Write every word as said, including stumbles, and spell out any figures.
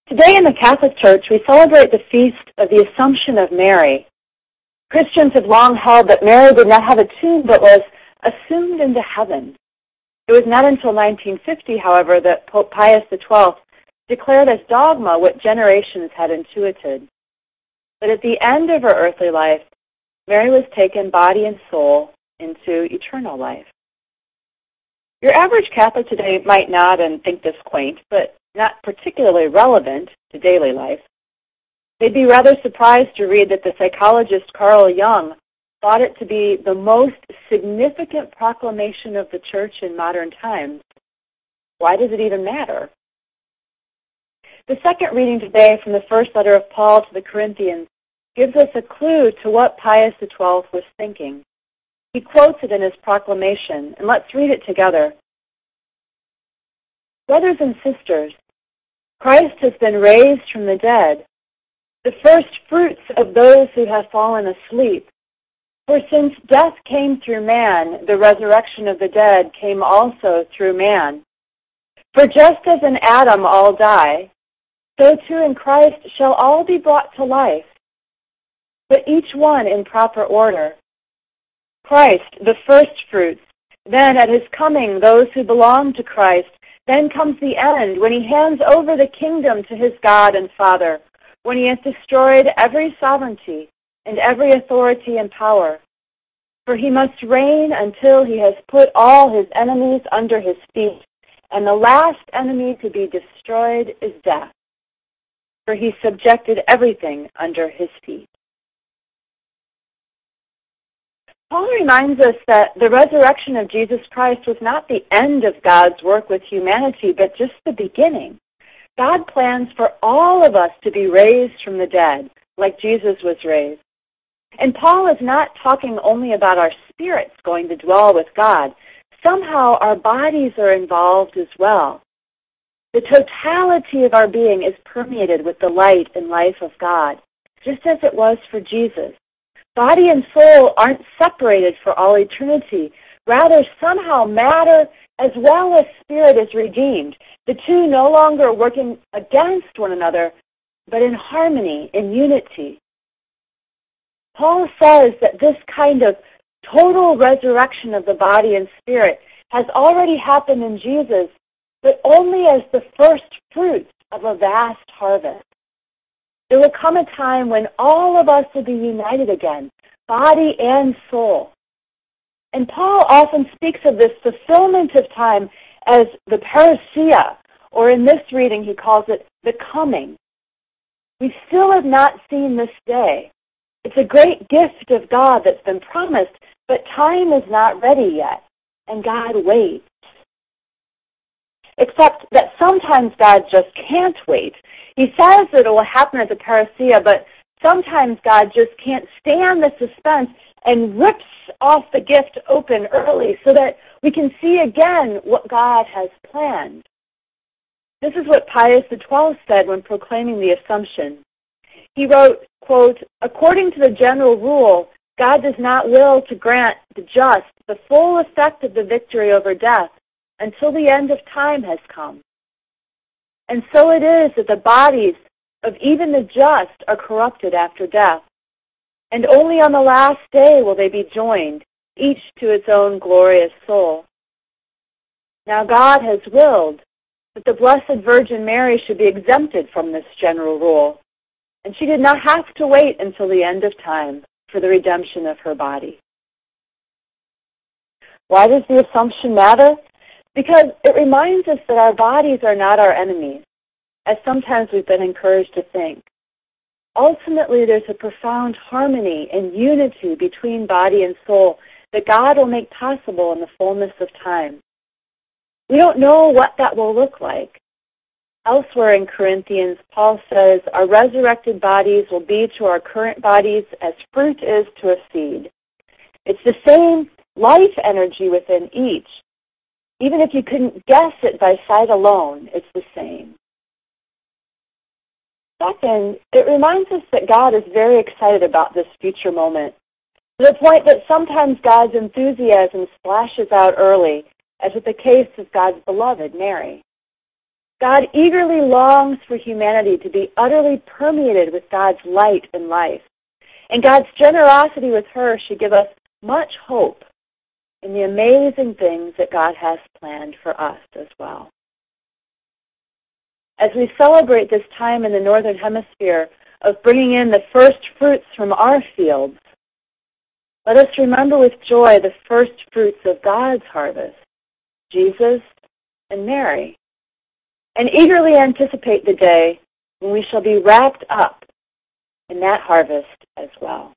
Today in the Catholic Church, we celebrate the feast of the Assumption of Mary. Christians have long held that Mary did not have a tomb but was assumed into heaven. It was not until nineteen fifty, however, that Pope Pius the twelfth declared as dogma what generations had intuited, that at the end of her earthly life, Mary was taken body and soul into eternal life. Your average Catholic today might nod and think this quaint, but not particularly relevant to daily life. They'd be rather surprised to read that the psychologist Carl Jung thought it to be the most significant proclamation of the Church in modern times. Why does it even matter? The second reading today from the first letter of Paul to the Corinthians gives us a clue to what Pius the twelfth was thinking. He quotes it in his proclamation, and let's read it together. Brothers and sisters, Christ has been raised from the dead, the first fruits of those who have fallen asleep. For since death came through man, the resurrection of the dead came also through man. For just as in Adam all die, so too in Christ shall all be brought to life, but each one in proper order. Christ, the first fruits, then at his coming those who belong to Christ. Then comes the end, when he hands over the kingdom to his God and Father, when he has destroyed every sovereignty and every authority and power. For he must reign until he has put all his enemies under his feet, and the last enemy to be destroyed is death. For he subjected everything under his feet. Paul reminds us that the resurrection of Jesus Christ was not the end of God's work with humanity, but just the beginning. God plans for all of us to be raised from the dead, like Jesus was raised. And Paul is not talking only about our spirits going to dwell with God. Somehow our bodies are involved as well. The totality of our being is permeated with the light and life of God, just as it was for Jesus. Body and soul aren't separated for all eternity. Rather, somehow matter as well as spirit is redeemed. The two no longer working against one another, but in harmony, in unity. Paul says that this kind of total resurrection of the body and spirit has already happened in Jesus, but only as the first fruits of a vast harvest. There will come a time when all of us will be united again, body and soul. And Paul often speaks of this fulfillment of time as the parousia, or in this reading he calls it the coming. We still have not seen this day. It's a great gift of God that's been promised, but time is not ready yet, and God waits. Except that sometimes God just can't wait. He says that it will happen at the parousia, but sometimes God just can't stand the suspense and rips off the gift open early so that we can see again what God has planned. This is what Pius the twelfth said when proclaiming the Assumption. He wrote, quote, according to the general rule, God does not will to grant the just the full effect of the victory over death until the end of time has come. And so it is that the bodies of even the just are corrupted after death, and only on the last day will they be joined, each to its own glorious soul. Now God has willed that the Blessed Virgin Mary should be exempted from this general rule, and she did not have to wait until the end of time for the redemption of her body. Why does the Assumption matter? Because it reminds us that our bodies are not our enemies, as sometimes we've been encouraged to think. Ultimately, there's a profound harmony and unity between body and soul that God will make possible in the fullness of time. We don't know what that will look like. Elsewhere in Corinthians, Paul says, our resurrected bodies will be to our current bodies as fruit is to a seed. It's the same life energy within each. Even if you couldn't guess it by sight alone, it's the same. Second, it reminds us that God is very excited about this future moment, to the point that sometimes God's enthusiasm splashes out early, as is the case of God's beloved, Mary. God eagerly longs for humanity to be utterly permeated with God's light and life. And God's generosity with her should give us much hope in the amazing things that God has planned for us as well. As we celebrate this time in the Northern Hemisphere of bringing in the first fruits from our fields, let us remember with joy the first fruits of God's harvest, Jesus and Mary, and eagerly anticipate the day when we shall be wrapped up in that harvest as well.